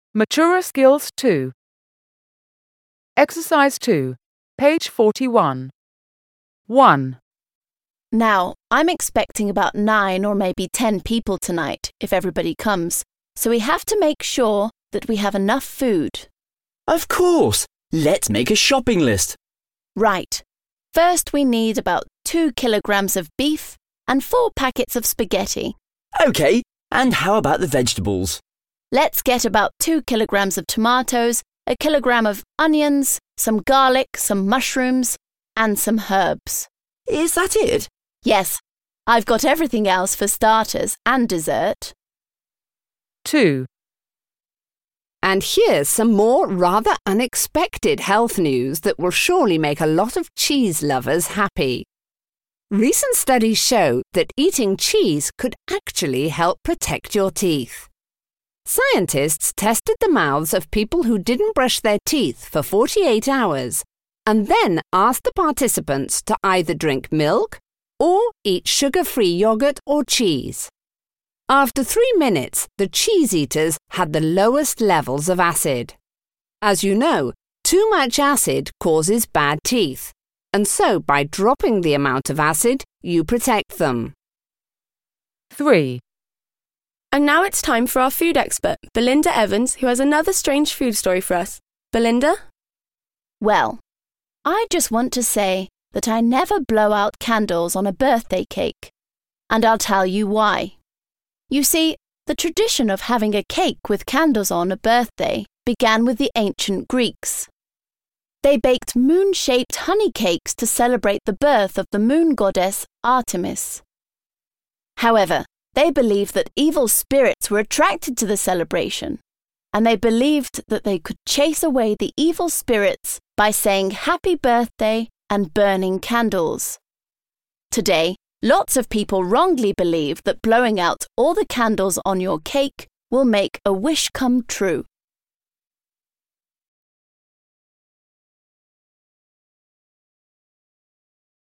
Matura Skills 2. Exercise 2, page 41. 1. Now, I'm expecting about 9 or maybe 10 people tonight, if everybody comes, so we have to make sure that we have enough food. Of course! Let's make a shopping list. Right. First, we need about 2 kilograms of beef and 4 packets of spaghetti. OK, and how about the vegetables? Let's get about 2 kilograms of tomatoes, a kilogram of onions, some garlic, some mushrooms, and some herbs. Is that it? Yes, I've got everything else for starters and dessert. 2. And here's some more rather unexpected health news that will surely make a lot of cheese lovers happy. Recent studies show that eating cheese could actually help protect your teeth. Scientists tested the mouths of people who didn't brush their teeth for 48 hours and then asked the participants to either drink milk or eat sugar-free yogurt or cheese. After 3 minutes, the cheese eaters had the lowest levels of acid. As you know, too much acid causes bad teeth, and so by dropping the amount of acid, you protect them. 3. And now it's time for our food expert, Belinda Evans, who has another strange food story for us. Belinda? Well, I just want to say that I never blow out candles on a birthday cake, and I'll tell you why. You see, the tradition of having a cake with candles on a birthday began with the ancient Greeks. They baked moon-shaped honey cakes to celebrate the birth of the moon goddess Artemis. However, they believed that evil spirits were attracted to the celebration, and they believed that they could chase away the evil spirits by saying happy birthday and burning candles. Today, lots of people wrongly believe that blowing out all the candles on your cake will make a wish come true.